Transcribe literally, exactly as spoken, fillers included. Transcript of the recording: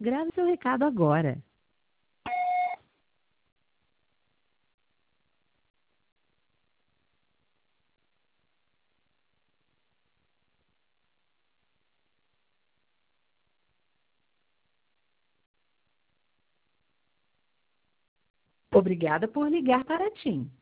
Grave seu recado agora. Obrigada por ligar para a TIM.